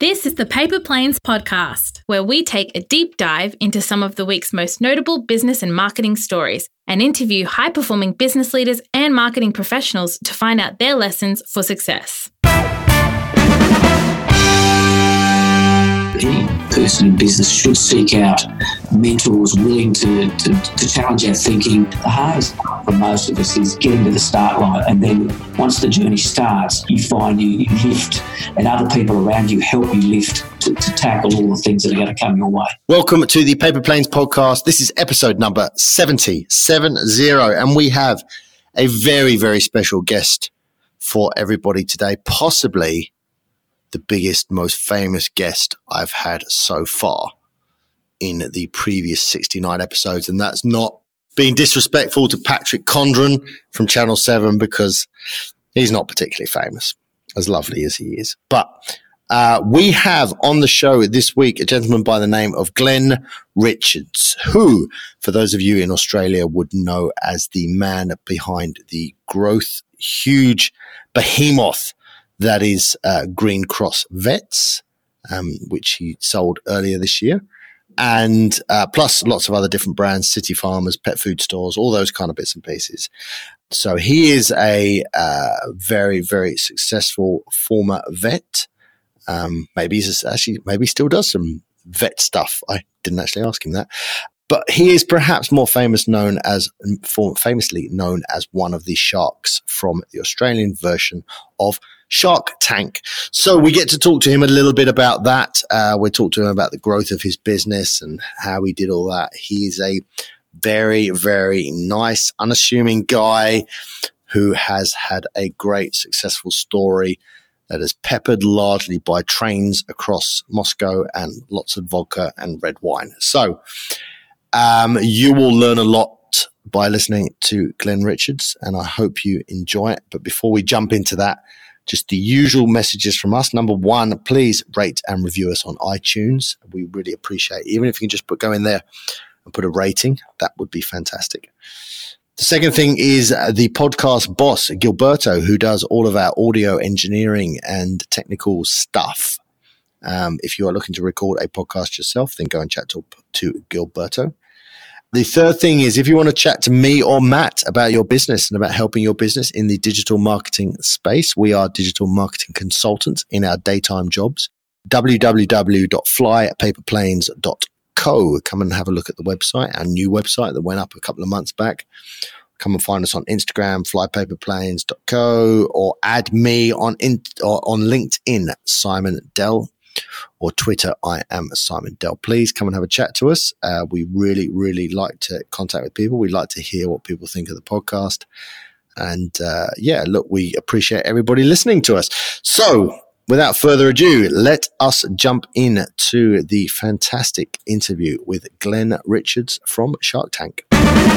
This is the Paper Planes podcast, where we take a deep dive into some of the week's most notable business and marketing stories and interview high-performing business leaders and marketing professionals to find out their lessons for success. Any person in business should seek out mentors willing to challenge our thinking. The hardest part for most of us is getting to the start line, and then once the journey starts, you find you lift, and other people around you help you lift to tackle all the things that are going to come your way. Welcome to the Paper Planes podcast. This is episode number 70, and we have a very, very special guest for everybody today, possibly the biggest, most famous guest I've had so far in the previous 69 episodes. And that's not being disrespectful to Patrick Condren from Channel 7, because he's not particularly famous, as lovely as he is. But we have on the show this week a gentleman by the name of Glenn Richards, who, for those of you in Australia, would know as the man behind the growth huge behemoth that is Green Cross Vets, which he sold earlier this year, and plus lots of other different brands, City Farmers, pet food stores, all those kind of bits and pieces. So he is a very, very successful former vet. Maybe he still does some vet stuff. I didn't actually ask him that. But he is perhaps more famously known as one of the sharks from the Australian version of Shark Tank. So we get to talk to him a little bit about that. We talk to him about the growth of his business and how he did all that. He is a very, very nice, unassuming guy who has had a great, successful story that is peppered largely by trains across Moscow and lots of vodka and red wine. So you will learn a lot by listening to Glenn Richards, and I hope you enjoy it. But before we jump into that, just the usual messages from us. Number one, please rate and review us on iTunes. We really appreciate it. Even if you can just go in there and put a rating, that would be fantastic. The second thing is the podcast boss, Gilberto, who does all of our audio engineering and technical stuff. If you are looking to record a podcast yourself, then go and chat to Gilberto. The third thing is, if you want to chat to me or Matt about your business and about helping your business in the digital marketing space, we are digital marketing consultants in our daytime jobs. www.flypaperplanes.co. Come and have a look at the website, our new website that went up a couple of months back. Come and find us on Instagram, flypaperplanes.co, or add me on LinkedIn, Simon Dell, or Twitter, I am Simon Dell. Please come and have a chat to us. We really, really like to contact with people. We like to hear what people think of the podcast. And we appreciate everybody listening to us. So without further ado, let us jump in to the fantastic interview with Glenn Richards from Shark Tank.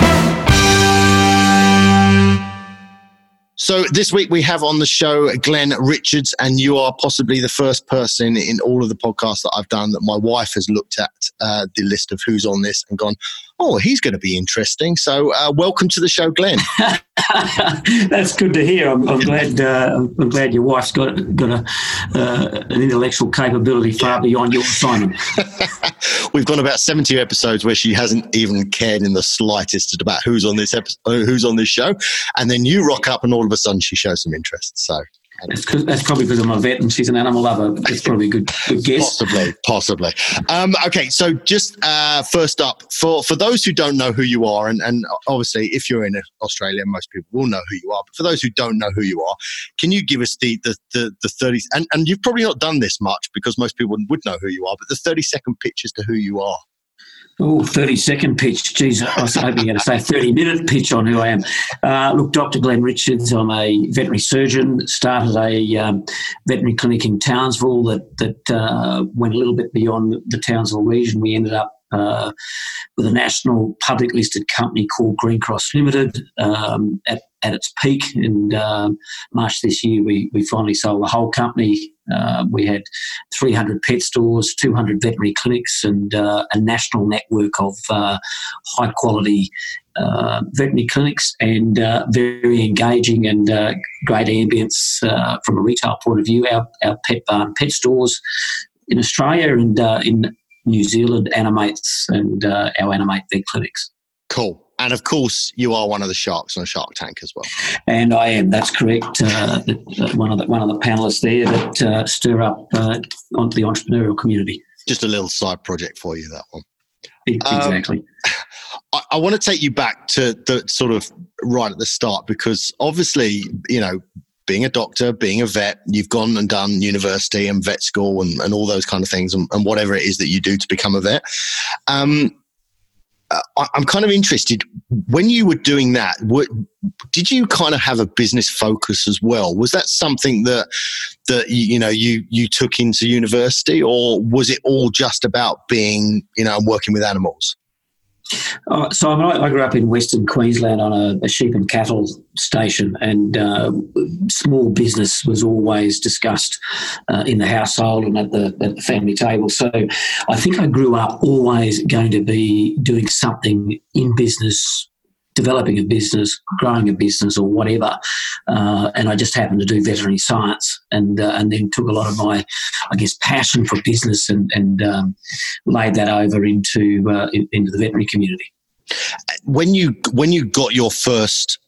So this week we have on the show Glenn Richards, and you are possibly the first person in all of the podcasts that I've done that my wife has looked at the list of who's on this and gone, oh, he's going to be interesting. So welcome to the show, Glenn. That's good to hear. I'm glad your wife's got an intellectual capability far beyond yours, Simon. We've gone about 70 episodes where she hasn't even cared in the slightest about who's on this show, and then you rock up and all of a sudden she shows some interest. So that's probably because I'm a vet and she's an animal lover. It's probably a good guess. Possibly. Okay, so just first up, for those who don't know who you are, and obviously if you're in Australia, most people will know who you are, but for those who don't know who you are, can you give us the 30, and you've probably not done this much because most people would know who you are, but the 30-second pitch as to who you are? Oh, 30-second pitch. Geez, I was hoping you were going to say 30-minute pitch on who I am. Look, Dr. Glenn Richards, I'm a veterinary surgeon, started a veterinary clinic in Townsville that went a little bit beyond the Townsville region. We ended up with a national public listed company called Green Cross Limited at its peak. In March this year, we finally sold the whole company. We had 300 pet stores, 200 veterinary clinics, and a national network of high-quality veterinary clinics, and very engaging and great ambience from a retail point of view. Our Pet Barn pet stores in Australia and in New Zealand, Animates and our Animate Vet clinics. Cool. And of course, you are one of the sharks on Shark Tank as well. And I am. That's correct. One of the panelists there that stir up onto the entrepreneurial community. Just a little side project for you, that one. Exactly. I want to take you back to the sort of right at the start, because obviously, being a doctor, being a vet, you've gone and done university and vet school and all those kind of things and whatever it is that you do to become a vet. I'm kind of interested, when you were doing that, did you kind of have a business focus as well? Was that something that you took into university, or was it all just about being, working with animals? So I grew up in Western Queensland on a sheep and cattle station, and small business was always discussed in the household and at the family table. So I think I grew up always going to be doing something in business, developing a business, growing a business, or whatever. And I just happened to do veterinary science, and then took a lot of my, passion for business and laid that over into the veterinary community. When you got your first,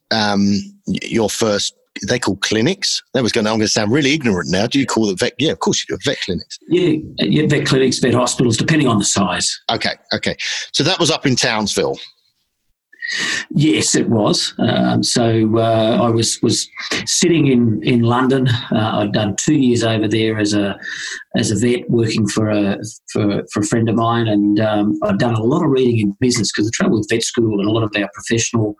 they call clinics. I'm going to sound really ignorant now. Do you call it vet? Yeah, of course you do. Vet clinics. Yeah, vet clinics, vet hospitals, depending on the size. Okay. So that was up in Townsville. Yes, it was. So I was sitting in London. I'd done 2 years over there as a vet, working for a friend of mine, and I'd done a lot of reading in business, because the trouble with vet school and a lot of our professional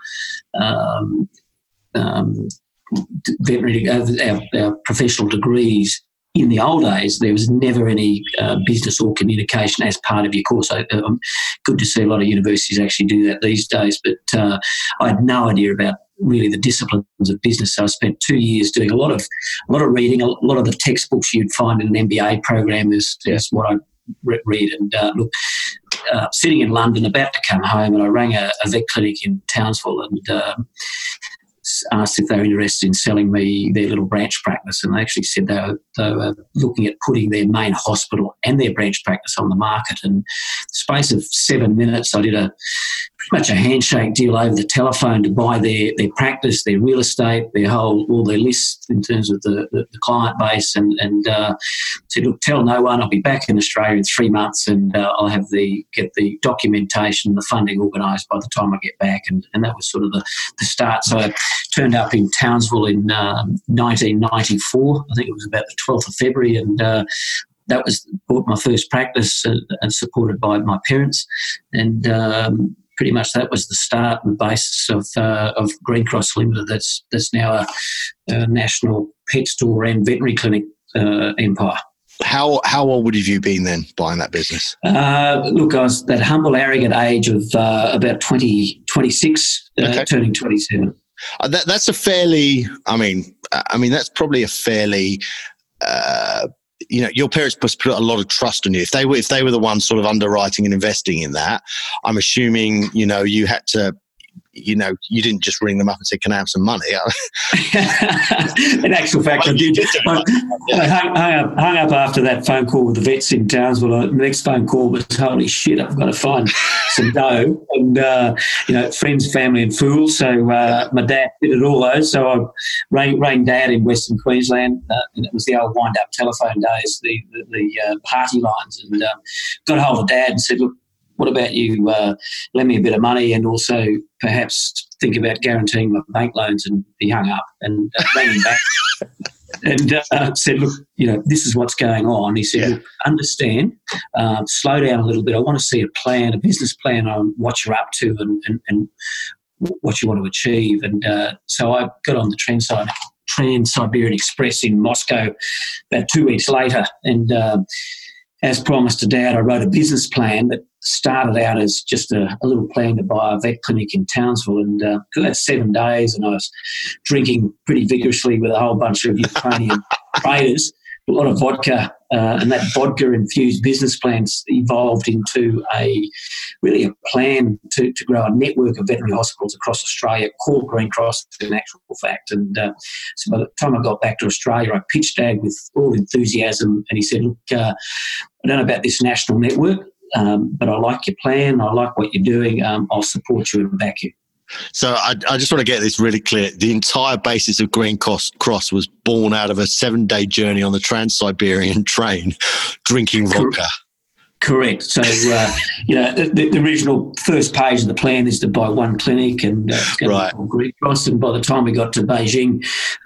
veterinary, our professional degrees. In the old days, there was never any business or communication as part of your course. Good to see a lot of universities actually do that these days, but I had no idea about really the disciplines of business. So I spent 2 years doing a lot of reading. A lot of the textbooks you'd find in an MBA program is what I read. And sitting in London, about to come home, and I rang a vet clinic in Townsville and asked if they were interested in selling me their little branch practice, and they actually said they were looking at putting their main hospital and their branch practice on the market. And in the space of 7 minutes, I did pretty much a handshake deal over the telephone to buy their practice, their real estate, all their lists in terms of the client base, and said, look, tell no one, I'll be back in Australia in 3 months, and I'll get the documentation, the funding organised by the time I get back. And that was sort of the start. So I turned up in Townsville in 1994. I think it was about the 12th of February, and that was bought my first practice and supported by my parents. And pretty much that was the start and basis of Green Cross Limited. That's now a national pet store and veterinary clinic empire. How old would have you been then buying that business? Look, I was that humble, arrogant age of about 26, turning 27. That's a fairly, that's probably a fairly, your parents must put a lot of trust on you. If they were the ones sort of underwriting and investing in that, I'm assuming, you had to, you didn't just ring them up and say, can I have some money? In actual fact, I did. I hung up after that phone call with the vets in Townsville. The next phone call was, holy shit, I've got to find some dough. And, friends, family and fools. So my dad did all those. So I rang Dad in Western Queensland. And it was the old wind-up telephone days, the party lines. And got a hold of Dad and said, look, what about you lend me a bit of money and also perhaps think about guaranteeing my bank loans? And he hung up and rang him back and said, look, this is what's going on. He said, look, understand, slow down a little bit. I want to see a business plan on what you're up to and what you want to achieve. And so I got on the Trans-Siberian Express in Moscow about 2 weeks later, and as promised to Dad, I wrote a business plan that started out as just a little plan to buy a vet clinic in Townsville. And that's 7 days, and I was drinking pretty vigorously with a whole bunch of Ukrainian traders, a lot of vodka, and that vodka-infused business plans evolved into a plan to grow a network of veterinary hospitals across Australia called Green Cross in actual fact. And so by the time I got back to Australia, I pitched Dad with all enthusiasm, and he said, look, I don't know about this national network, but I like your plan, I like what you're doing, I'll support you and back you. So I just want to get this really clear. The entire basis of Green Cross was born out of a 7-day journey on the Trans-Siberian train, drinking vodka. Correct. So, the original first page of the plan is to buy one clinic and right. Green Cross. And by the time we got to Beijing,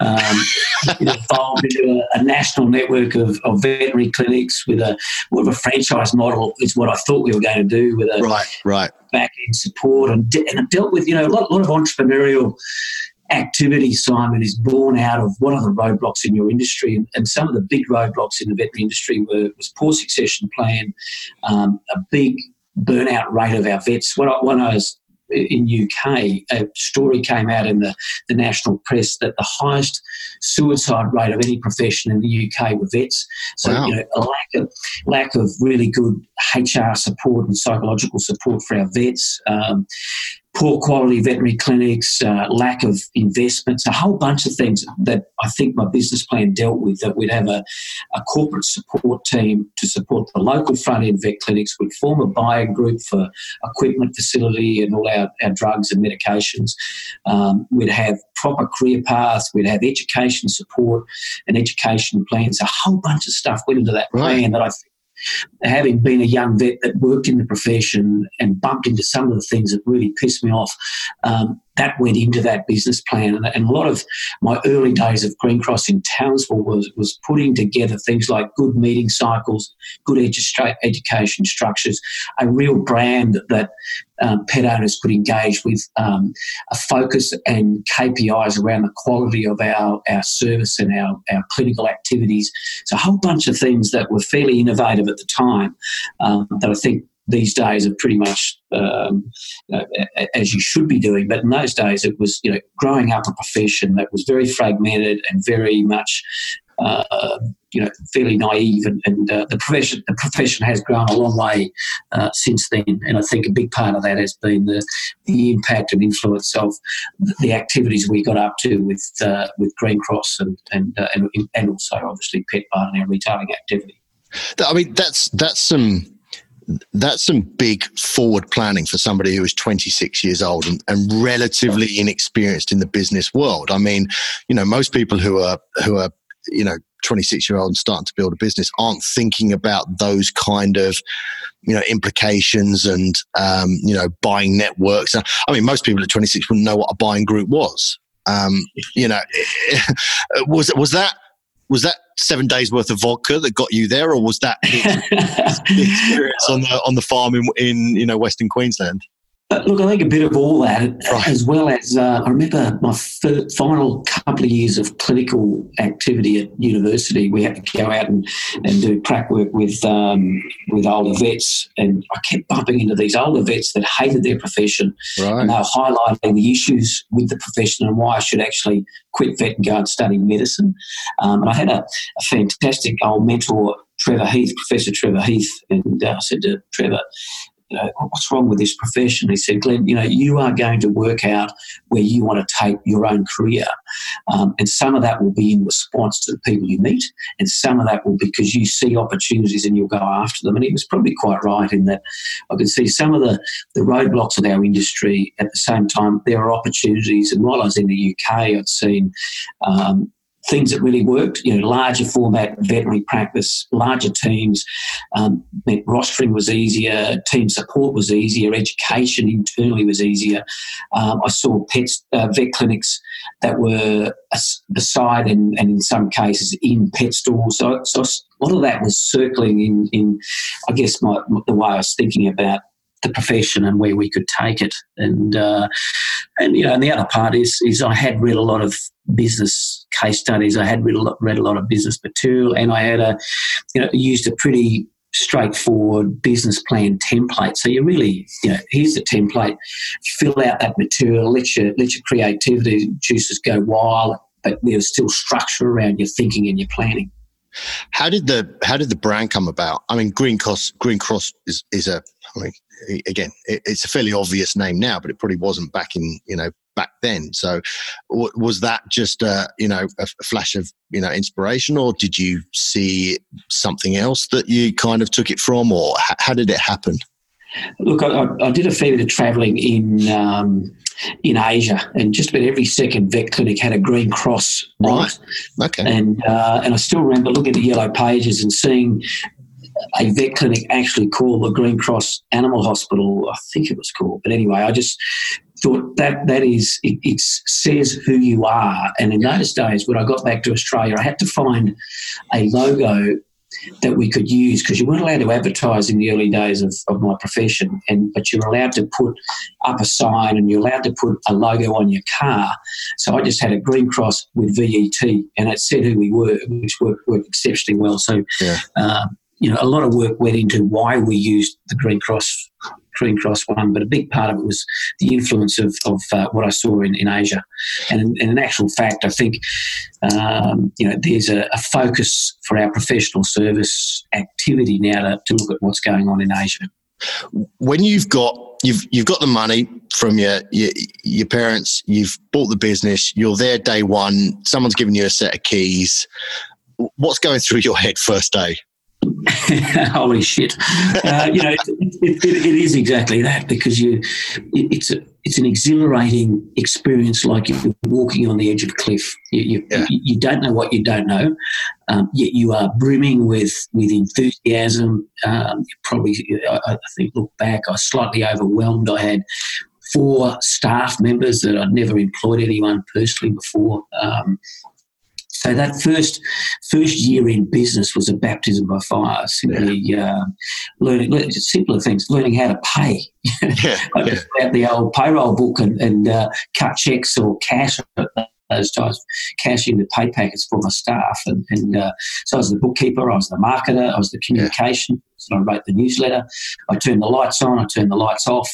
it evolved into a national network of veterinary clinics with more of a franchise model is what I thought we were going to do with a right. back-end support. And it dealt with, a lot of entrepreneurial activity, Simon, is born out of what are the roadblocks in your industry, and some of the big roadblocks in the veterinary industry was poor succession plan, a big burnout rate of our vets. When I was in UK, a story came out in the national press that the highest suicide rate of any profession in the UK were vets. So, wow. A lack of really good HR support and psychological support for our vets, poor quality veterinary clinics, lack of investments, a whole bunch of things that I think my business plan dealt with, that we'd have a corporate support team to support the local front-end vet clinics. We'd form a buyer group for equipment, facility and all our drugs and medications. We'd have proper career paths. We'd have education support and education plans. A whole bunch of stuff went into that plan that I think, having been a young vet that worked in the profession and bumped into some of the things that really pissed me off, that went into that business plan. And a lot of my early days of Green Cross in Townsville was putting together things like good meeting cycles, good education structures, a real brand that pet owners could engage with, a focus and KPIs around the quality of our service and our clinical activities. So a whole bunch of things that were fairly innovative at the time, that I think these days are pretty much as you should be doing. But in those days, it was growing up a profession that was very fragmented and very much fairly naive, and the profession has grown a long way since then. And I think a big part of that has been the impact and influence of the activities we got up to with Green Cross and also obviously Pet Barn and our retailing activity. I mean, that's some big forward planning for somebody who is 26 years old and relatively inexperienced in the business world. I mean, most people who are 26-year-old and starting to build a business aren't thinking about those kind of, implications and, buying networks. I mean, most people at 26 wouldn't know what a buying group was. Was that 7 days worth of vodka that got you there, or was that the experience on the farm in Western Queensland? Look, I think a bit of all that, as well as I remember my final couple of years of clinical activity at university. We had to go out and do prac work with older vets, and I kept bumping into these older vets that hated their profession, and they were highlighting the issues with the profession and why I should actually quit vet and go and study medicine. And I had a fantastic old mentor, Trevor Heath, Professor Trevor Heath, and I said to Trevor, what's wrong with this profession? He said, Glenn, you are going to work out where you want to take your own career. And some of that will be in response to the people you meet, and some of that will be because you see opportunities and you'll go after them. And he was probably quite right in that I could see some of the roadblocks of our industry. At the same time, there are opportunities. And while I was in the UK, I'd seen things that really worked, larger format veterinary practice, larger teams, meant rostering was easier, team support was easier, education internally was easier. I saw vet clinics that were beside and in some cases in pet stores. So a lot of that was circling in I guess, the way I was thinking about the profession and where we could take it. And the other part is I had read a lot of business case studies. I had read a lot of business material, and I had used a pretty straightforward business plan template. So you really, here's the template, fill out that material, let your creativity juices go wild, but there's still structure around your thinking and your planning. How did the brand come about? I mean, Green Cross is a, I mean, again, it's a fairly obvious name now, but it probably wasn't back then. So was that just a flash of, inspiration, or did you see something else that you kind of took it from, or how did it happen? Look, I did a fair bit of travelling in Asia, and just about every second vet clinic had a Green Cross on it. Okay. And I still remember looking at the yellow pages and seeing a vet clinic actually called the Green Cross Animal Hospital, I think it was called. But anyway, I just thought that is, it says who you are. And in those days, when I got back to Australia, I had to find a logo that we could use, because you weren't allowed to advertise in the early days of my profession, but you were allowed to put up a sign and you're allowed to put a logo on your car. So I just had a Green Cross with VET, and it said who we were, which worked exceptionally well. So, a lot of work went into why we used the Green Cross one, but a big part of it was the influence of what I saw in Asia. And in actual fact, I think, there's a focus for our professional service activity now to look at what's going on in Asia. When you've got the money from your parents, you've bought the business, you're there day one, someone's given you a set of keys. What's going through your head first day? Holy shit! It is exactly that, because it's an exhilarating experience, like you're walking on the edge of a cliff. You don't know what you don't know, yet you are brimming with enthusiasm. Probably, I think, look back, I was slightly overwhelmed. I had 4 staff members that I'd never employed anyone personally before. So that first year in business was a baptism by fire. Simply learning simpler things, learning how to pay. I just out the old payroll book and cut checks or cash at those times, cash into pay packets for my staff. And so I was the bookkeeper, I was the marketer, I was the communication. So I wrote the newsletter. I turned the lights on, I turned the lights off.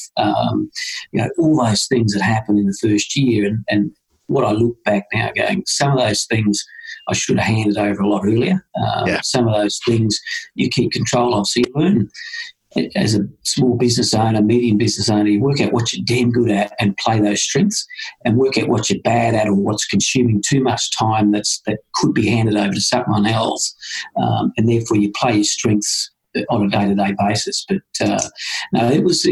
All those things that happened in the first year, and what I look back now going, some of those things I should have handed over a lot earlier. Some of those things you keep control of. So you learn as a small business owner, medium business owner, you work out what you're damn good at and play those strengths, and work out what you're bad at or what's consuming too much time that could be handed over to someone else. And therefore you play your strengths on a day-to-day basis. But no, it was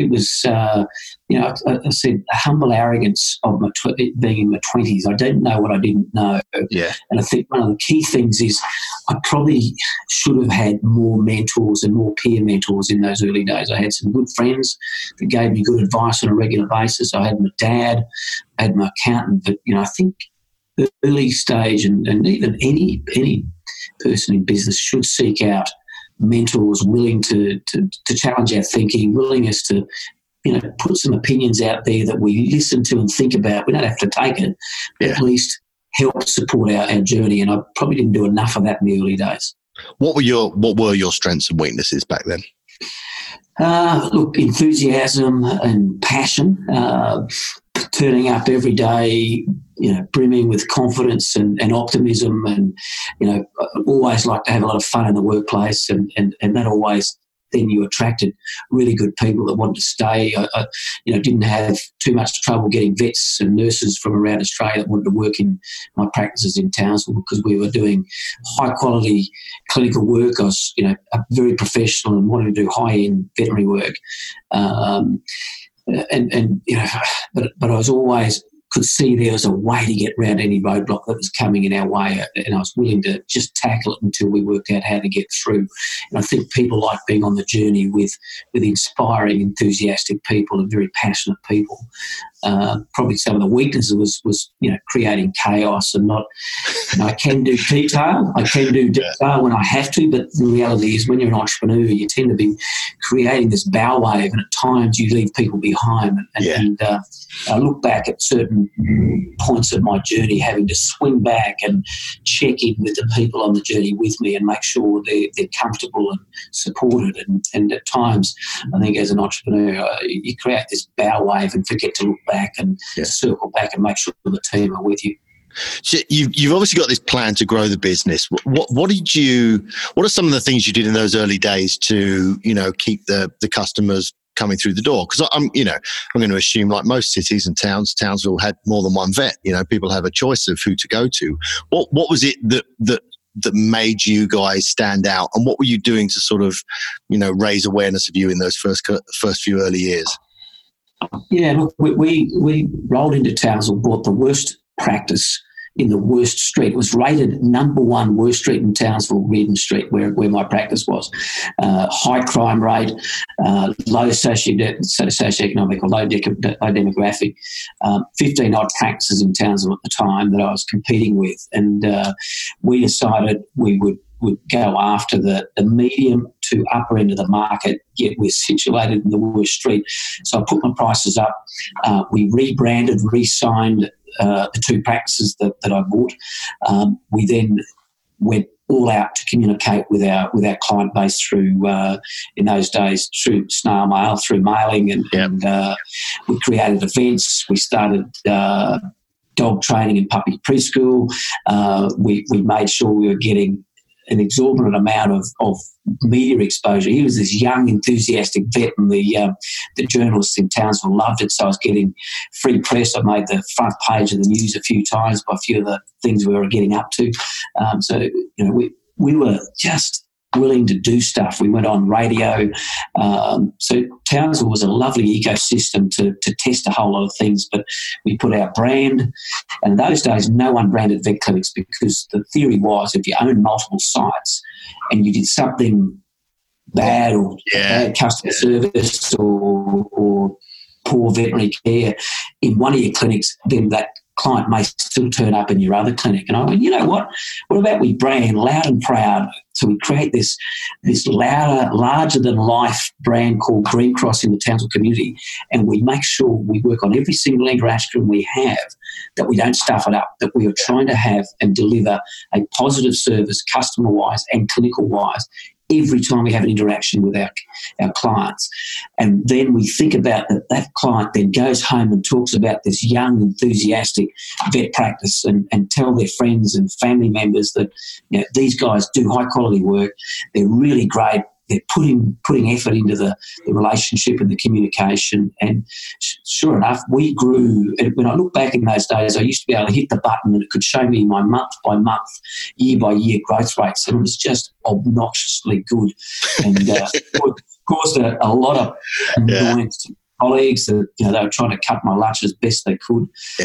I said humble arrogance of being in my 20s. I didn't know what I didn't know. Yeah. And I think one of the key things is I probably should have had more mentors and more peer mentors in those early days. I had some good friends that gave me good advice on a regular basis. I had my dad, I had my accountant, but I think the early stage and even any person in business should seek out mentors willing to challenge our thinking, willingness to put some opinions out there that we listen to and think about. We don't have to take it, but at least help support our journey. And I probably didn't do enough of that in the early days. What were your strengths and weaknesses back then? Look, enthusiasm and passion, turning up every day, brimming with confidence and optimism, and I always like to have a lot of fun in the workplace, and that always, then you attracted really good people that wanted to stay. I didn't have too much trouble getting vets and nurses from around Australia that wanted to work in my practices in Townsville, because we were doing high quality clinical work. I was, very professional and wanted to do high end veterinary work. But I was always could see there was a way to get around any roadblock that was coming in our way, and I was willing to just tackle it until we worked out how to get through. And I think people like being on the journey with inspiring, enthusiastic people and very passionate people. Probably some of the weaknesses was creating chaos and not. I can do detail. I can do detail when I have to, but the reality is when you're an entrepreneur, you tend to be creating this bow wave, and at times you leave people behind. And I look back at certain points of my journey, having to swing back and check in with the people on the journey with me and make sure they're comfortable and supported. And at times, I think as an entrepreneur, you create this bow wave and forget to look back and circle back and make sure the team are with you. So you've obviously got this plan to grow the business. What are some of the things you did in those early days to, keep the customers coming through the door? Because I'm going to assume, like most cities and towns, Townsville had more than one vet. People have a choice of who to go to. What was it that made you guys stand out, and what were you doing to sort of, raise awareness of you in those first few early years? Yeah, look, we rolled into Townsville, bought the worst practice in the worst street. It was rated number one worst street in Townsville, Reardon Street, where my practice was. High crime rate, low socioeconomic or low demographic. 15 odd practices in Townsville at the time that I was competing with, and we decided we would go after the medium to upper end of the market, yet we're situated in the worst street. So I put my prices up. We rebranded, re-signed the two practices that I bought. We then went all out to communicate with our client base through, in those days, through snail mail, through mailing, and we created events. We started dog training and puppy preschool. We made sure we were getting an exorbitant amount of media exposure. He was this young, enthusiastic vet, and the journalists in Townsville loved it. So I was getting free press. I made the front page of the news a few times by a few of the things we were getting up to. We were just willing to do stuff. We went on radio. So Townsville was a lovely ecosystem to test a whole lot of things, but we put our brand. And in those days, no one branded vet clinics, because the theory was if you owned multiple sites and you did something bad or bad customer service or poor veterinary care in one of your clinics, then that client may still turn up in your other clinic. And I went, you know what about we brand loud and proud? So we create this louder, larger-than-life brand called Green Cross in the Townsville community, and we make sure we work on every single interaction we have, that we don't stuff it up, that we are trying to have and deliver a positive service customer-wise and clinical-wise every time we have an interaction with our clients. And then we think about that client then goes home and talks about this young, enthusiastic vet practice and tell their friends and family members that these guys do high-quality work. They're really great. They're putting effort into the relationship and the communication. And sure enough, we grew. When I look back in those days, I used to be able to hit the button and it could show me my month-by-month, year-by-year growth rates. And it was just obnoxiously good, and caused a lot of annoyance to colleagues that they were trying to cut my lunch as best they could.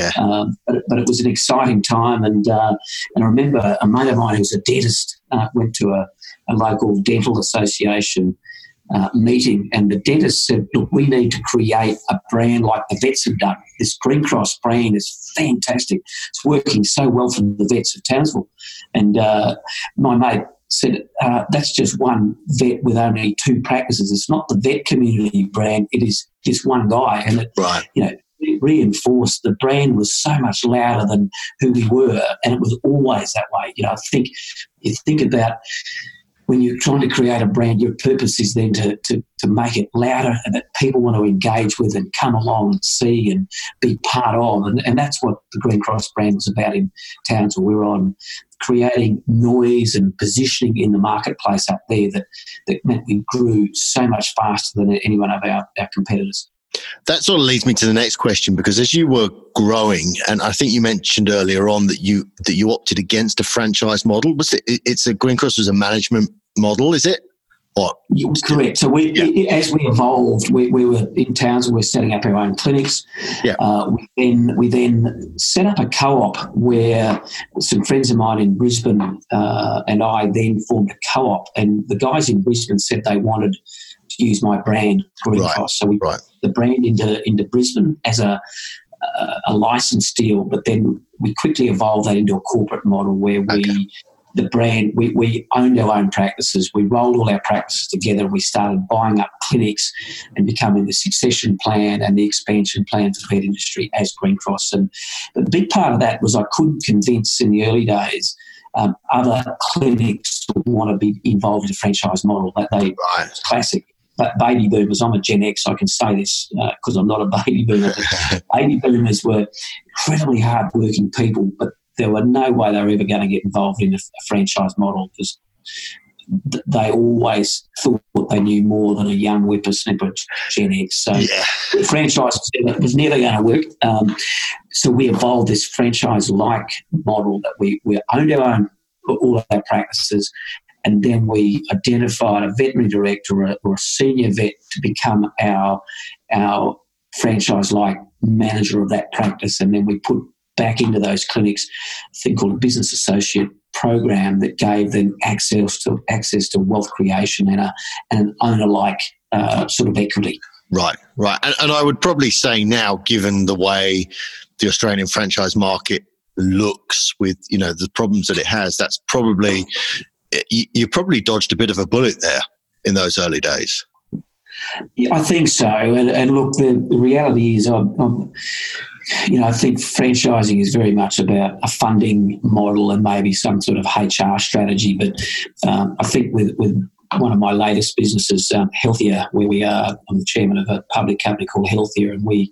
But it was an exciting time. And I remember a mate of mine who was a dentist went to a local dental association meeting, and the dentist said, look, we need to create a brand like the vets have done. This Green Cross brand is fantastic. It's working so well for the vets of Townsville. And my mate said, that's just one vet with only two practices. It's not the vet community brand. It is just one guy. And it reinforced the brand was so much louder than who we were, and it was always that way. I think you think about when you're trying to create a brand, your purpose is then to make it louder and that people want to engage with and come along and see and be part of. And that's what the Green Cross brand was about in Townsville. We were on creating noise and positioning in the marketplace up there that meant we grew so much faster than any one of our competitors. That sort of leads me to the next question, because as you were growing, and I think you mentioned earlier on that you opted against a franchise model. It's a Green Cross was a management model, is it? Or correct. So as we evolved, we were in Townsville. We were setting up our own clinics. We then set up a co-op where some friends of mine in Brisbane and I then formed a co-op. And the guys in Brisbane said they wanted to use my brand, Green Cross. So we put the brand into Brisbane as a license deal, but then we quickly evolved that into a corporate model where we owned our own practices. We rolled all our practices together. We started buying up clinics and becoming the succession plan and the expansion plan for the vet industry as Green Cross. And the big part of that was I couldn't convince in the early days other clinics to want to be involved in a franchise model. It's classic. But baby boomers, I'm a Gen X, I can say this because I'm not a baby boomer. Baby boomers were incredibly hard-working people, but there were no way they were ever going to get involved in a franchise model because they always thought they knew more than a young whippersnapper Gen X. So franchise was never going to work. So we evolved this franchise-like model that we owned our own, all of our practices, and then we identified a veterinary director or a senior vet to become our franchise-like manager of that practice, and then we put back into those clinics a thing called a business associate program that gave them access to wealth creation and an owner-like sort of equity. Right. And I would probably say now, given the way the Australian franchise market looks with, the problems that it has, that's probably, you probably dodged a bit of a bullet there in those early days. Yeah, I think so. And look, the reality is I think franchising is very much about a funding model and maybe some sort of HR strategy. But I think with one of my latest businesses, Healthier, where I'm the chairman of a public company called Healthier, and we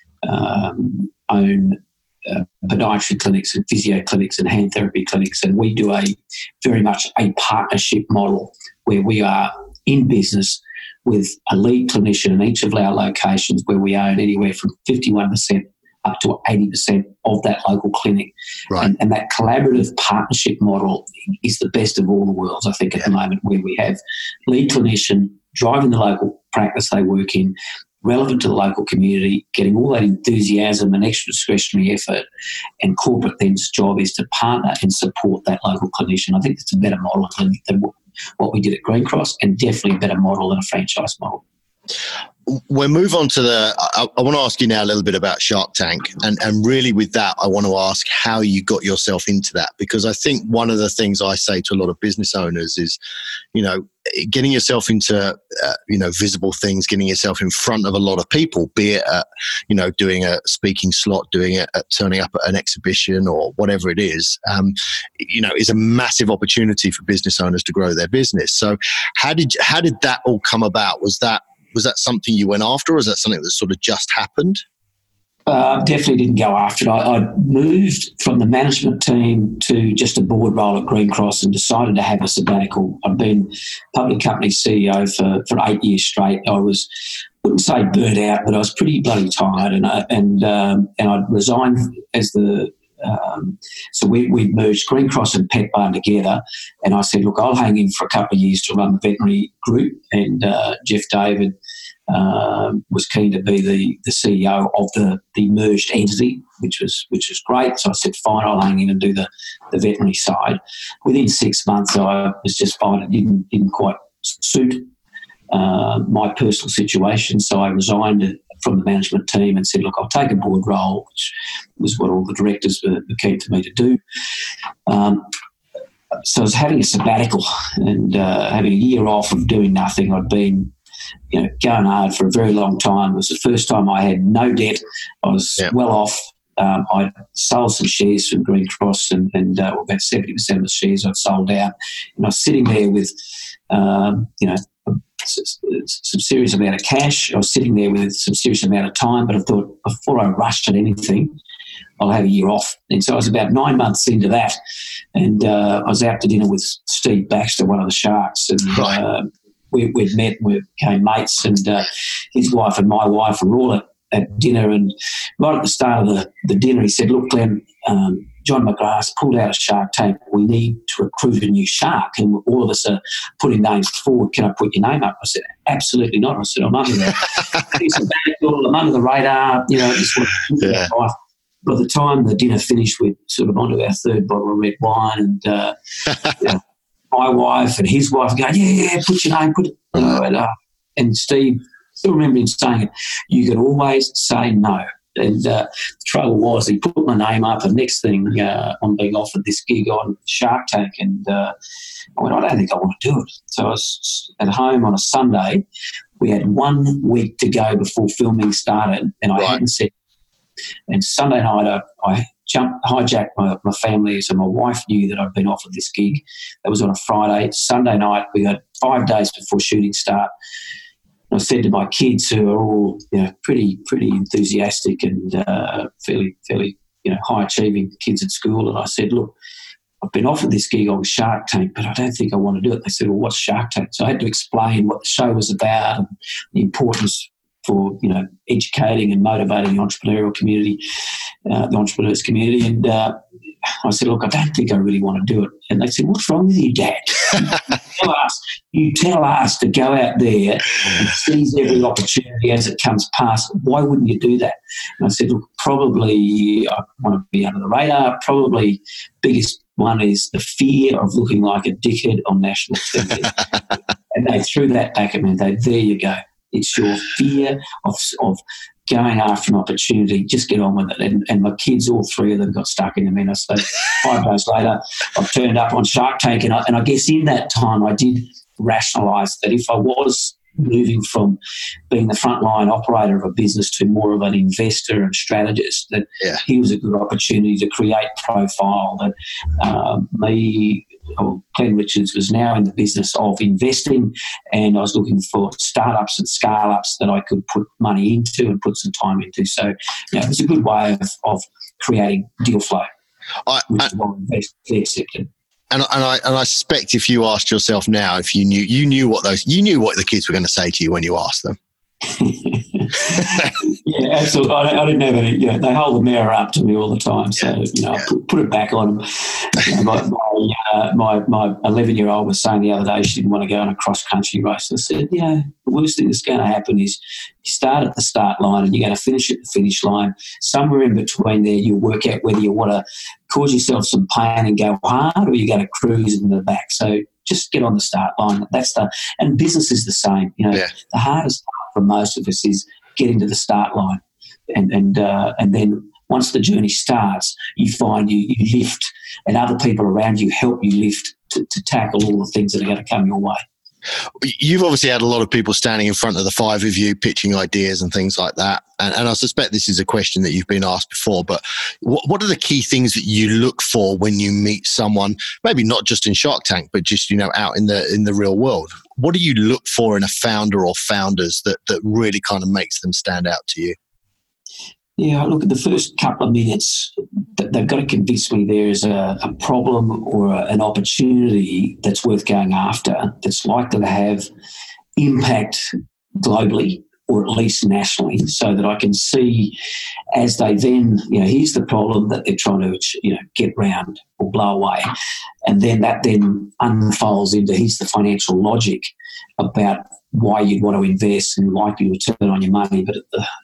own podiatry clinics and physio clinics and hand therapy clinics, and we do very much a partnership model where we are in business with a lead clinician in each of our locations, where we own anywhere from 51% up to 80% of that local clinic. Right. And that collaborative partnership model is the best of all the worlds, I think, at the moment, where we have lead clinician driving the local practice they work in, relevant to the local community, getting all that enthusiasm and extra discretionary effort, and corporate then's job is to partner and support that local clinician. I think it's a better model than what we did at Green Cross, and definitely a better model than a franchise model. We'll move on to I want to ask you now a little bit about Shark Tank, and really with that, I want to ask how you got yourself into that, because I think one of the things I say to a lot of business owners is, getting yourself into, visible things, getting yourself in front of a lot of people, be it at, doing a speaking slot, doing it at turning up at an exhibition or whatever it is, is a massive opportunity for business owners to grow their business. So how did that all come about? Was that something you went after, or was that something that sort of just happened? Definitely didn't go after it. I moved from the management team to just a board role at Green Cross and decided to have a sabbatical. I've been public company CEO for 8 years straight. I wouldn't say burnt out, but I was pretty bloody tired, and I resigned as the. So we merged Green Cross and Pet Barn together, and I said, look, I'll hang in for a couple of years to run the veterinary group, and Jeff David was keen to be the CEO of the merged entity, which was great. So I said, fine, I'll hang in and do the veterinary side. Within 6 months, I was just fine. It didn't quite suit my personal situation, so I resigned from the management team and said, look, I'll take a board role, which was what all the directors were keen for me to do. So I was having a sabbatical and having a year off of doing nothing. I'd been going hard for a very long time. It was the first time I had no debt. I was well off. I sold some shares from Green Cross and about 70% of the shares I'd sold out. And I was sitting there with, some serious amount of cash. I was sitting there with some serious amount of time, but I thought before I rushed at anything, I'll have a year off. And so I was about 9 months into that, and I was out to dinner with Steve Baxter, one of the Sharks, and we'd met and we became mates, and his wife and my wife were all at dinner, and right at the start of the dinner he said, look, Glenn, John McGrath pulled out a Shark Tank. We need to recruit a new shark, and all of us are putting names forward. Can I put your name up? I said, absolutely not. I said, I'm under I'm under the radar. Just want By the time the dinner finished, we'd sort of onto our third bottle of red wine, and my wife and his wife going, yeah, put your name, put it. And Steve, still remember him saying it, you could always say no. And the trouble was he put my name up, and next thing I'm being offered this gig on Shark Tank, and I went, I don't think I want to do it. So I was at home on a Sunday. We had 1 week to go before filming started, and I hadn't said. And Sunday night I hijacked my family, so my wife knew that I'd been offered this gig. That was on a Friday. Sunday night, we had 5 days before shooting start. I said to my kids, who are all pretty enthusiastic and fairly high achieving kids at school, and I said, look, I've been offered this gig on Shark Tank, but I don't think I want to do it. They said, well, what's Shark Tank? So I had to explain what the show was about and the importance for, educating and motivating the entrepreneurial community, the entrepreneurs community. And I said, look, I don't think I really want to do it. And they said, what's wrong with you, Dad? You tell us to go out there and seize every opportunity as it comes past. Why wouldn't you do that? And I said, look, probably I want to be under the radar. Probably biggest one is the fear of looking like a dickhead on national TV. And they threw that back at me. There you go. It's your fear of going after an opportunity. Just get on with it. And my kids, all three of them, got stuck in the minute. So 5 days later, I've turned up on Shark Tank. And I guess in that time, I did rationalise that if I was moving from being the frontline operator of a business to more of an investor and strategist, that here was a good opportunity to create profile that Glenn Richards was now in the business of investing, and I was looking for startups and scale-ups that I could put money into and put some time into. So it was a good way of creating deal flow, which is why they accepted. And I suspect if you asked yourself now, if you knew what the kids were going to say to you when you asked them. Yeah, absolutely. I didn't have any. They hold the mirror up to me all the time, so I put it back on them. My 11-year-old was saying the other day she didn't want to go on a cross country race. I said, the worst thing that's going to happen is you start at the start line and you're going to finish at the finish line. Somewhere in between there, you'll work out whether you want to cause yourself some pain and go hard, or you're going to cruise in the back. So just get on the start line. And business is the same. The hardest part for most of us is getting to the start line, and then once the journey starts, you find you lift, and other people around you help you lift to tackle all the things that are going to come your way. You've obviously had a lot of people standing in front of the five of you pitching ideas and things like that. And I suspect this is a question that you've been asked before, but what are the key things that you look for when you meet someone, maybe not just in Shark Tank, but just, out in the real world? What do you look for in a founder or founders that really kind of makes them stand out to you? Yeah, look, at the first couple of minutes, they've got to convince me there is a problem or an opportunity that's worth going after, that's likely to have impact globally or at least nationally, so that I can see as they then, here's the problem that they're trying to, get round or blow away. And then that then unfolds into here's the financial logic about why you'd want to invest and likely return on your money. But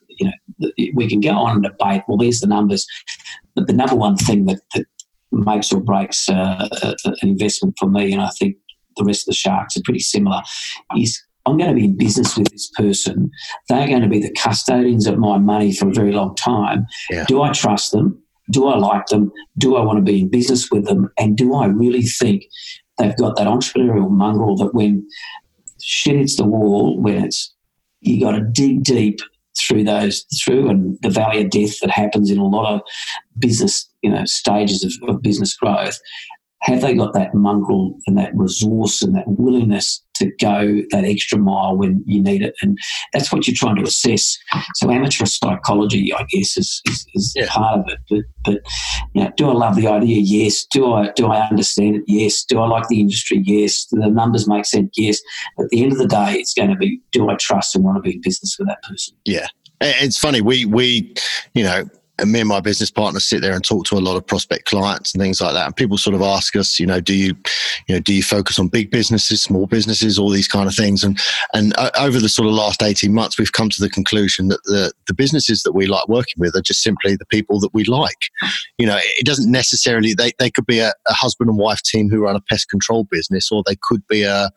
we can go on and debate, well, there's the numbers. But the number one thing that makes or breaks an investment for me, and I think the rest of the sharks are pretty similar, is I'm going to be in business with this person. They're going to be the custodians of my money for a very long time. Yeah. Do I trust them? Do I like them? Do I want to be in business with them? And do I really think they've got that entrepreneurial mongrel that when shit hits the wall, when you got to dig deep through and the valley of death that happens in a lot of business, stages of business growth, have they got that mongrel and that resource and that willingness to go that extra mile when you need it? And that's what you're trying to assess. So amateur psychology, I guess, is part of it. But do I love the idea? Yes. Do I understand it? Yes. Do I like the industry? Yes. Do the numbers make sense? Yes. At the end of the day, it's going to be, do I trust and want to be in business with that person? Yeah. It's funny. We and me and my business partner sit there and talk to a lot of prospect clients and things like that. And people sort of ask us, do you focus on big businesses, small businesses, all these kind of things? And over the sort of last 18 months, we've come to the conclusion that the businesses that we like working with are just simply the people that we like. It doesn't necessarily, they could be a husband and wife team who run a pest control business, or they could be a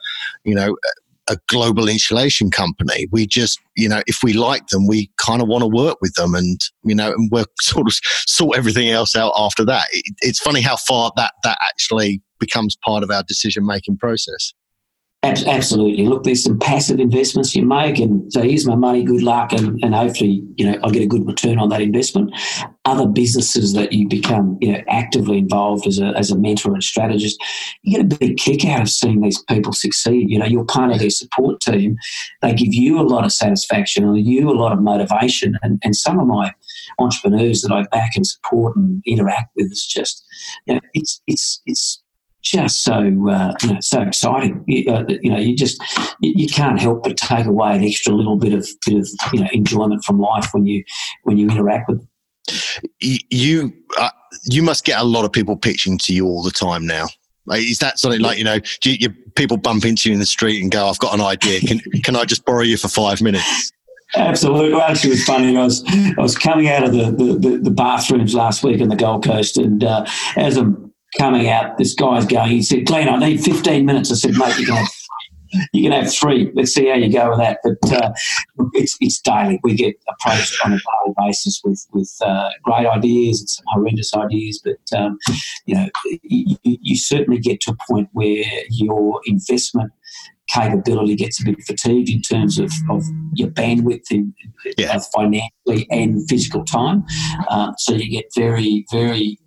global insulation company. We just, if we like them, we kind of want to work with them, and and we'll sort of sort everything else out after that. It's funny how far that actually becomes part of our decision-making process. Absolutely. Look, there's some passive investments you make, and so here's my money, good luck, and hopefully, I'll get a good return on that investment. Other businesses that you become, actively involved as a mentor and strategist, you get a big kick out of seeing these people succeed. You're part of their support team. They give you a lot of satisfaction and you a lot of motivation. And some of my entrepreneurs that I back and support and interact with, is just, it's just so exciting. You can't help but take away an extra little bit of enjoyment from life when you interact with them. You must get a lot of people pitching to you all the time now. Is that something like, do you people bump into you in the street and go, I've got an idea, can I just borrow you for 5 minutes? Absolutely. Well, actually, it was funny. I was coming out of the bathrooms last week on the Gold Coast, and as I'm coming out, this guy's going, he said, Glenn, I need 15 minutes. I said, mate, you can have 3. Let's see how you go with that. But it's daily. We get approached on a daily basis with great ideas and some horrendous ideas. But, you certainly get to a point where your investment capability gets a bit fatigued in terms of your bandwidth in both financially and physical time. So you get very, very,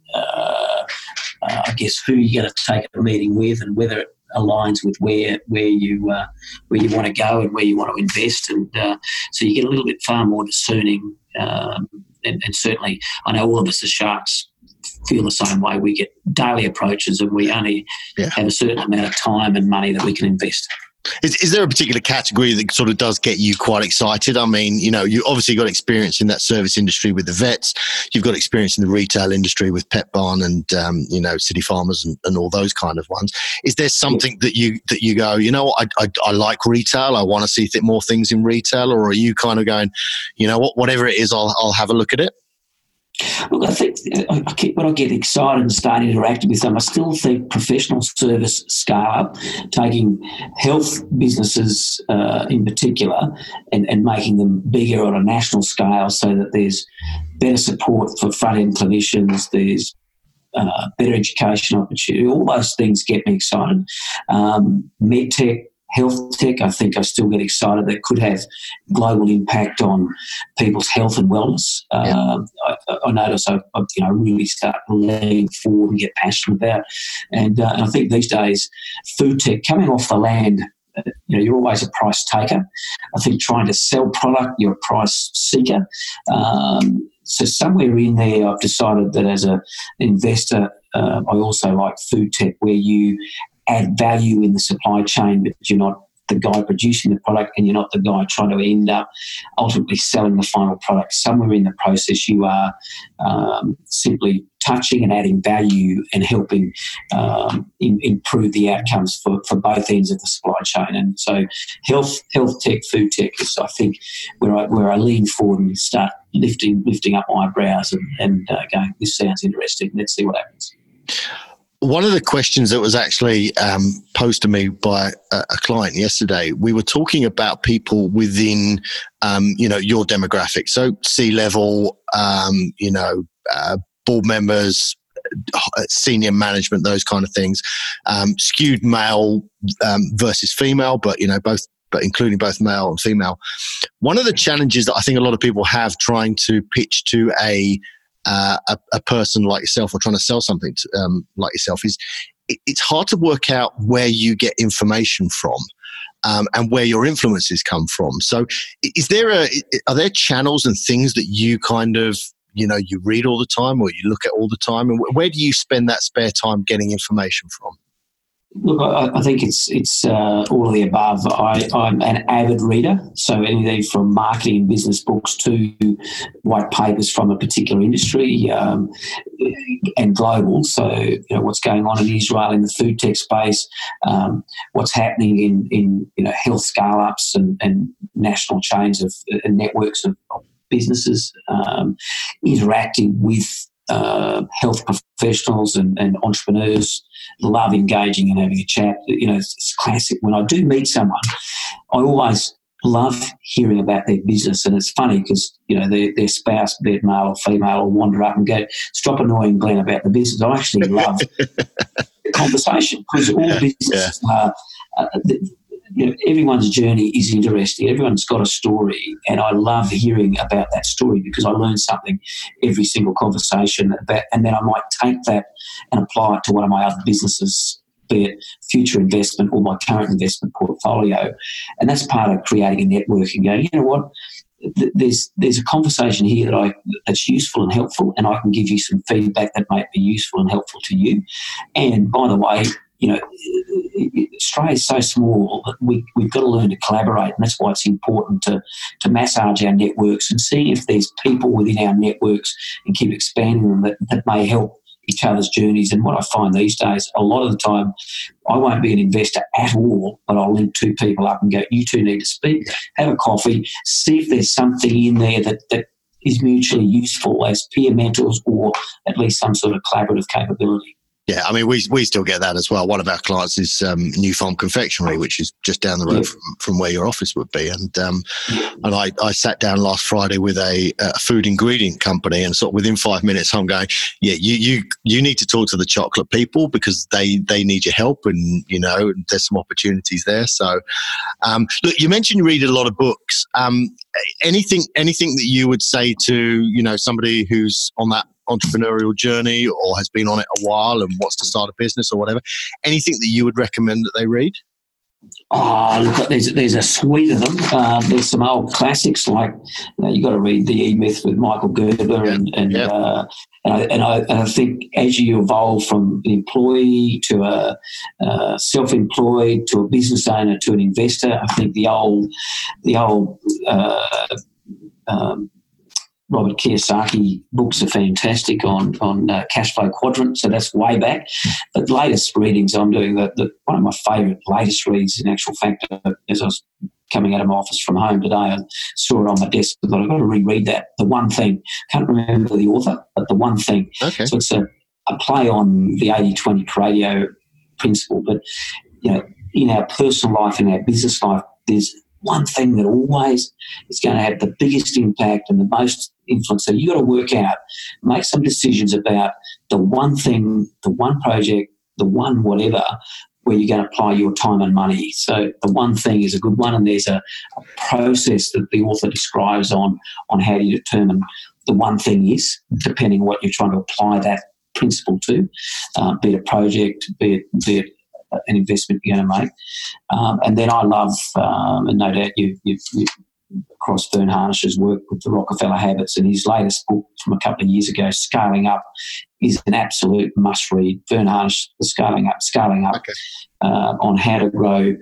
I guess, who you're going to take a meeting with and whether it aligns with where you want to go and where you want to invest. And so you get a little bit far more discerning. And certainly I know all of us as sharks feel the same way. We get daily approaches and we only have a certain amount of time and money that we can invest. Is there a particular category that sort of does get you quite excited? I mean, you obviously got experience in that service industry with the vets. You've got experience in the retail industry with Pet Barn and, City Farmers and all those kind of ones. Is there something that you go, I like retail, I want to see more things in retail, or are you kind of going, whatever it is, I'll have a look at it? Look, I think when I get excited and start interacting with them, I still think professional service scale up, taking health businesses in particular and making them bigger on a national scale so that there's better support for front-end clinicians, there's better education opportunity. All those things get me excited. MedTech, health tech, I think I still get excited. That could have global impact on people's health and wellness. I notice I really start leaning forward and get passionate about. And I think these days, food tech, coming off the land, you're always a price taker. I think trying to sell product, you're a price seeker. So somewhere in there, I've decided that as an investor, I also like food tech, where you add value in the supply chain, but you're not the guy producing the product and you're not the guy trying to end up ultimately selling the final product. Somewhere in the process, you are simply touching and adding value and helping improve the outcomes for both ends of the supply chain. And so health tech, food tech is, I think, where I lean forward and start lifting up my eyebrows and going, this sounds interesting. Let's see what happens. One of the questions that was actually posed to me by a client yesterday, we were talking about people within, your demographic. So C-level, board members, senior management, those kind of things, skewed male versus female, but including both male and female. One of the challenges that I think a lot of people have trying to pitch to a person like yourself or trying to sell something like yourself is it's hard to work out where you get information from and where your influences come from. So are there channels and things that you kind of, you read all the time or you look at all the time? And where do you spend that spare time getting information from? Look, I think it's all of the above. I'm an avid reader, so anything from marketing and business books to white papers from a particular industry and global. So, what's going on in Israel in the food tech space, what's happening in health scale-ups and national chains of networks of businesses, interacting with health professionals and entrepreneurs. Love engaging and having a chat. It's classic. When I do meet someone, I always love hearing about their business. And it's funny because, their spouse, be it male or female, will wander up and go, stop annoying Glenn about the business. I actually love the conversation because all businesses are, everyone's journey is interesting. Everyone's got a story, and I love hearing about that story because I learn something every single conversation about, and then I might take that and apply it to one of my other businesses, be it future investment or my current investment portfolio. And that's part of creating a network and going, you know what, there's a conversation here that's useful and helpful, and I can give you some feedback that might be useful and helpful to you. And by the way, Australia is so small that we've got to learn to collaborate, and that's why it's important to massage our networks and see if there's people within our networks and keep expanding them that may help each other's journeys. And what I find these days, a lot of the time, I won't be an investor at all, but I'll link two people up and go, you two need to speak, have a coffee, see if there's something in there that is mutually useful as peer mentors or at least some sort of collaborative capability. Yeah, I mean, we still get that as well. One of our clients is New Farm Confectionery, which is just down the road from where your office would be. And I sat down last Friday with a food ingredient company, and sort of within 5 minutes, I'm going, yeah, you need to talk to the chocolate people because they need your help, and there's some opportunities there. So, look, you mentioned you read a lot of books. Anything that you would say to somebody who's on that entrepreneurial journey or has been on it a while and wants to start a business or whatever, anything that you would recommend that they read? Oh, look, there's a suite of them. There's some old classics like you got to read The E-Myth with Michael Gerber, and I think as you evolve from an employee to a self-employed to a business owner to an investor, I think the old Robert Kiyosaki books are fantastic on cash flow quadrant, so that's way back. But the latest readings I'm doing, one of my favourite latest reads, in actual fact, as I was coming out of my office from home today, I saw it on my desk. I thought I've got to reread that. The One Thing. Can't remember the author, but The One Thing. Okay. So it's a play on the 80-20 Pareto principle. But in our personal life, in our business life, there's one thing that always is going to have the biggest impact and the most influence. So you've got to work out, make some decisions about the one thing, the one project, the one whatever, where you're going to apply your time and money. So the one thing is a good one, and there's a process that the author describes on how you determine the one thing is, depending on what you're trying to apply that principle to, be it a project, be it an investment you're going to make. And then I love, and no doubt you've across Vern Harnish's work with the Rockefeller Habits, and his latest book from a couple of years ago, Scaling Up, is an absolute must-read. Vern Harnish, the Scaling Up, okay. On how to grow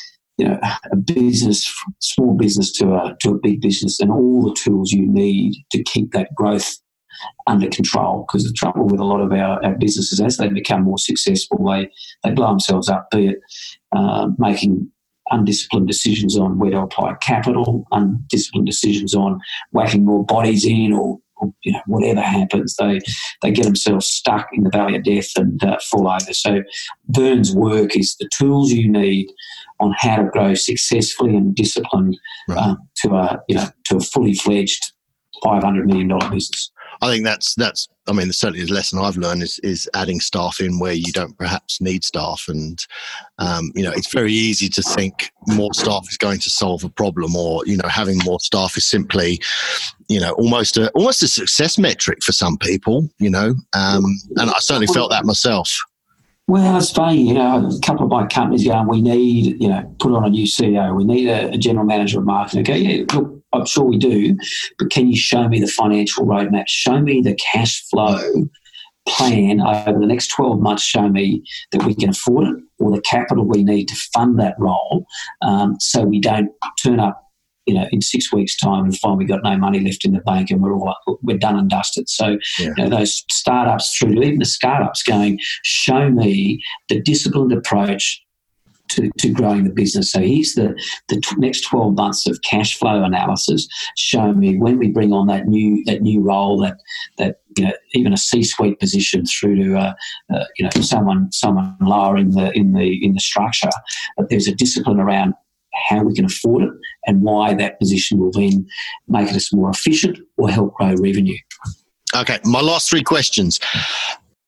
a business, small business to a big business, and all the tools you need to keep that growth under control. Because the trouble with a lot of our businesses, as they become more successful, they blow themselves up, be it making undisciplined decisions on where to apply capital, undisciplined decisions on whacking more bodies in, or whatever happens, they get themselves stuck in the valley of death and fall over. So Vern's work is the tools you need on how to grow successfully and disciplined to a fully fledged $500 million business. I think that's certainly the lesson I've learned is adding staff in where you don't perhaps need staff. And, it's very easy to think more staff is going to solve a problem, or, having more staff is simply, almost a success metric for some people, and I certainly felt that myself. Well, it's funny, a couple of my companies going, we need, put on a new CEO, we need a general manager of marketing. Okay, yeah, look, I'm sure we do, but can you show me the financial roadmap? Show me the cash flow plan over the next 12 months. Show me that we can afford it, or the capital we need to fund that role, so we don't turn up, in 6 weeks' time and find we've got no money left in the bank and we're done and dusted. So those startups, through to even the startups, going, show me the disciplined approach to growing the business. So here's the next 12 months of cash flow analysis. Show me when we bring on that new role, that even a C-suite position through to someone lower in the structure, that there's a discipline around how we can afford it and why that position will then make us more efficient or help grow revenue. Okay, my last three questions.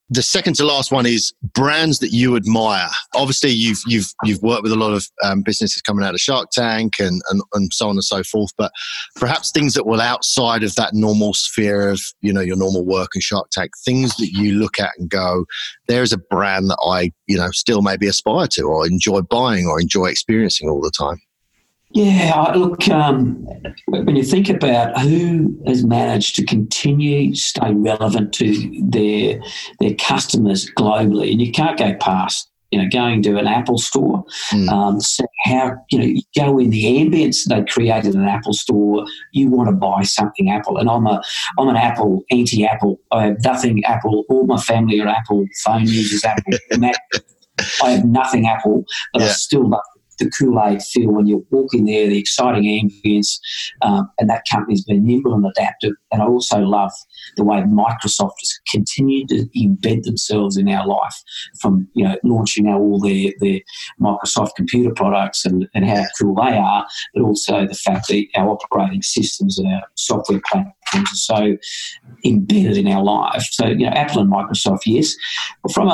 The second to last one is brands that you admire. Obviously, you've worked with a lot of businesses coming out of Shark Tank and so on and so forth. But perhaps things that were outside of that normal sphere of your normal work and Shark Tank, things that you look at and go, there's a brand that I still maybe aspire to, or enjoy buying, or enjoy experiencing all the time. Yeah, look, when you think about who has managed to continue to stay relevant to their customers globally, and you can't go past, going to an Apple store, so how, you go in the ambience they created an Apple store, you want to buy something Apple. And I'm an Apple, anti-Apple. I have nothing Apple. All my family are Apple. Phone users Apple. I have nothing Apple, but I still love the Kool-Aid feel when you walk in there, the exciting ambience, and that company's been nimble and adaptive. And I also love the way Microsoft has continued to embed themselves in our life, from launching all their Microsoft computer products and how cool they are, but also the fact that our operating systems and our software platforms are so embedded in our life. So Apple and Microsoft, yes. But from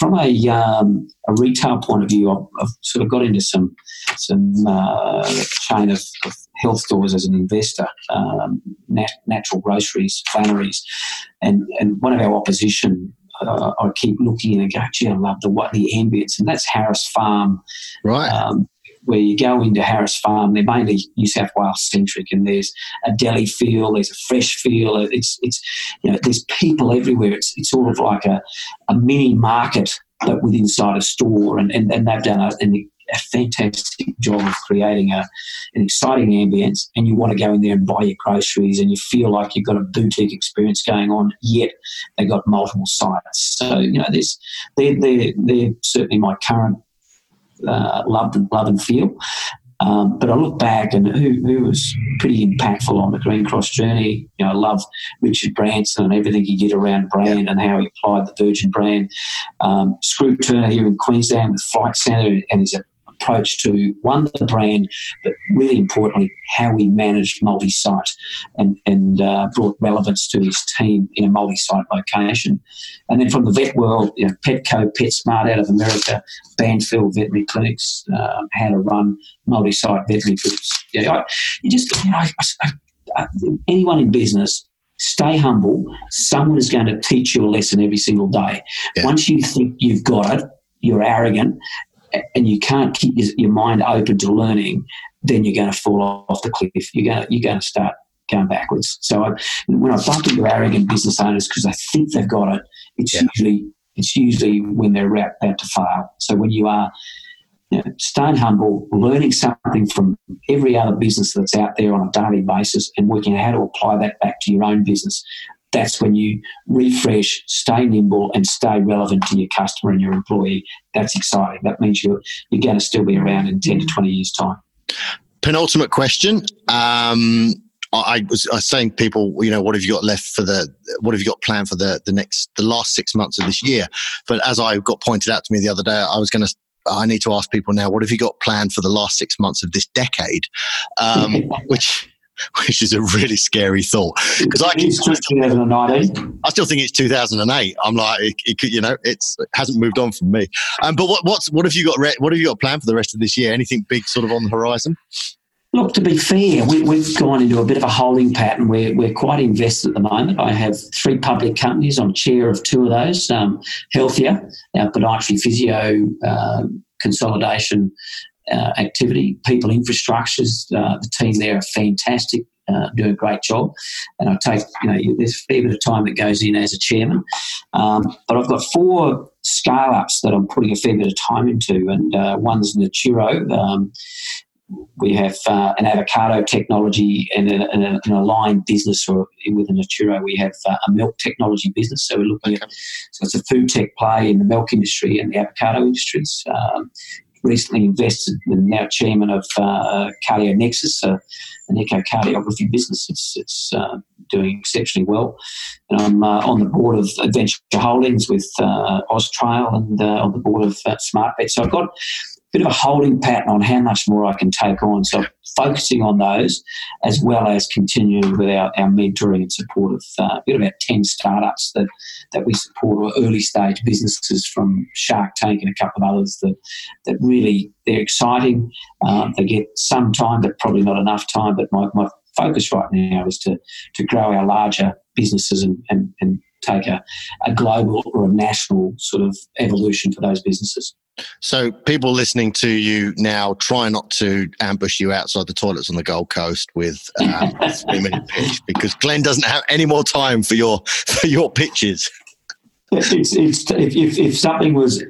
a retail point of view, I've sort of got into some chain of health stores as an investor, natural groceries, Flannery's, and one of our opposition. I keep looking and go, gee, I love the ambience, and that's Harris Farm, right? Where you go into Harris Farm, they're mainly New South Wales centric, and there's a deli feel, there's a fresh feel. It's there's people everywhere. It's sort of like a mini market, but with inside a store, and they've done a fantastic job of creating an exciting ambience, and you want to go in there and buy your groceries, and you feel like you've got a boutique experience going on, yet they've got multiple sites. So they're certainly my current love and feel. But I look back, and who was pretty impactful on the Green Cross journey. I love Richard Branson and everything he did around brand and how he applied the Virgin brand. Screw Turner here in Queensland with Flight Centre and his approach to, one, the brand, but really importantly, how he managed multi-site and brought relevance to his team in a multi-site location. And then from the vet world, Petco, PetSmart out of America, Banfield Veterinary Clinics, how to run multi-site veterinary groups. Anyone in business, stay humble. Someone is going to teach you a lesson every single day. Yeah. Once you think you've got it, you're arrogant, and you can't keep your mind open to learning, then you're going to fall off the cliff. You're going to start going backwards. So when I bump into arrogant business owners because they think they've got it, it's usually when they're about to fail. So when you are staying humble, learning something from every other business that's out there on a daily basis, and working out how to apply that back to your own business, that's when you refresh, stay nimble, and stay relevant to your customer and your employee. That's exciting. That means you're going to still be around in 10 to 20 years' time. Penultimate question. I was saying to people, what have you got left what have you got planned for the last 6 months of this year? But as I got pointed out to me the other day, I need to ask people now, what have you got planned for the last 6 months of this decade? Which is a really scary thought, because I still think it's 2008. I'm like, it hasn't moved on from me. But what have you got? What have you got planned for the rest of this year? Anything big sort of on the horizon? Look, to be fair, we've gone into a bit of a holding pattern. We're quite invested at the moment. I have 3 public companies. I'm chair of 2 of those. Healthier, our podiatry physio consolidation activity, People Infrastructures. The team there are fantastic, do a great job. And I take, there's a fair bit of time that goes in as a chairman. But I've got 4 scale-ups that I'm putting a fair bit of time into, and one's Naturo. We have an avocado technology and an aligned business, or with a Naturo, we have a milk technology business. So we're looking at, so it's a food tech play in the milk industry and the avocado industries. Recently invested and now chairman of Cardio Nexus, an echocardiography business. It's doing exceptionally well. And I'm on the board of Adventure Holdings with Austrail, and on the board of SmartBet. So I've got bit of a holding pattern on how much more I can take on. So focusing on those, as well as continuing with our mentoring and support of bit about 10 startups that we support, or early stage businesses from Shark Tank and a couple of others that really, they're exciting. They get some time, but probably not enough time. But my focus right now is to grow our larger businesses and take a global or a national sort of evolution for those businesses. So people listening to you now, try not to ambush you outside the toilets on the Gold Coast with a 3-minute pitch, because Glenn doesn't have any more time for your pitches. If something was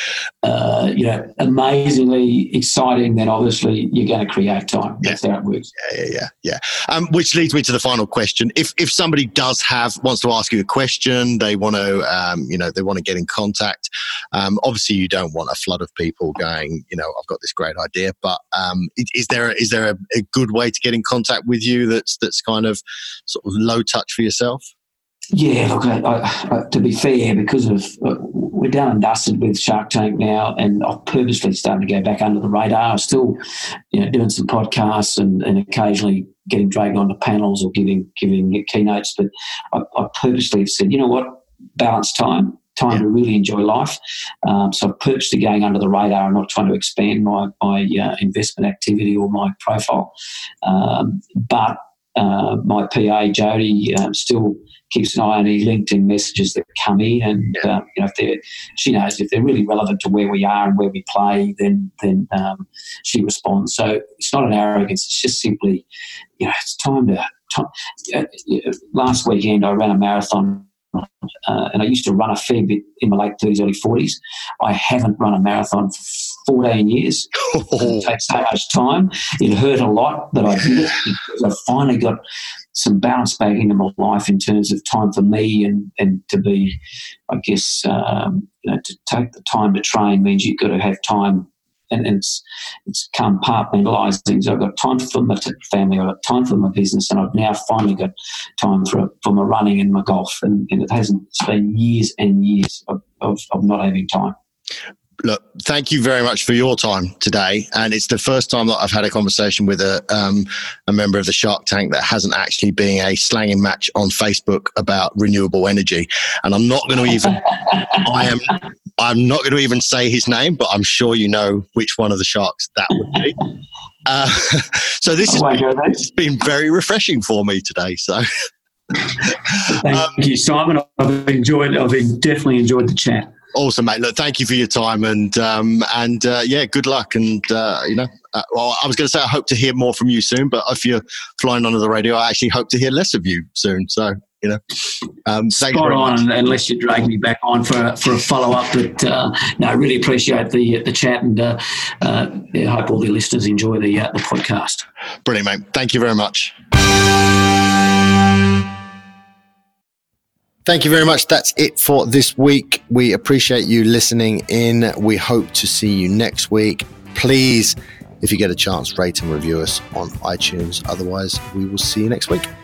amazingly exciting, then obviously you're going to create time. That's how it works. Yeah. Which leads me to the final question. If somebody wants to ask you a question, they want to, they want to get in contact. Obviously, you don't want a flood of people going, I've got this great idea. But is there a good way to get in contact with you that's kind of sort of low touch for yourself? Yeah, look, I, to be fair, because of we're done and dusted with Shark Tank now, and I've purposely started to go back under the radar. I'm still, doing some podcasts and occasionally getting dragged onto panels or giving keynotes. But I purposely have said, you know what, balance time to really enjoy life. So I'm purposely going under the radar and not trying to expand my investment activity or my profile. But my PA, Jody, still keeps an eye on any LinkedIn messages that come in, and she knows if they're really relevant to where we are and where we play, then she responds. So it's not an arrogance; it's just simply, it's time to. Last weekend, I ran a marathon. And I used to run a fair bit in my late 30s, early 40s. I haven't run a marathon for 14 years. It takes so much time. It hurt a lot that I did it, because I finally got some balance back into my life in terms of time for me and to be, I guess, to take the time to train means you've got to have time. And it's compartmentalising. So I've got time for my family, I've got time for my business, and I've now finally got time for my running and my golf. And it's been years and years of not having time. Look, thank you very much for your time today. And it's the first time that I've had a conversation with a member of the Shark Tank that hasn't actually been a slanging match on Facebook about renewable energy. And I'm not going to even, I'm not going to even say his name, but I'm sure you know which one of the sharks that would be. So this has been very refreshing for me today. So thank you, Simon. I've definitely enjoyed the chat. Awesome, mate. Look, thank you for your time, and good luck. And I was going to say I hope to hear more from you soon, but if you're flying under the radio, I actually hope to hear less of you soon. So spot on, unless you drag me back on for a follow up. But I really appreciate the chat, and I hope all the listeners enjoy the podcast. Brilliant, mate. Thank you very much. Thank you very much. That's it for this week. We appreciate you listening in. We hope to see you next week. Please, if you get a chance, rate and review us on iTunes. Otherwise, we will see you next week.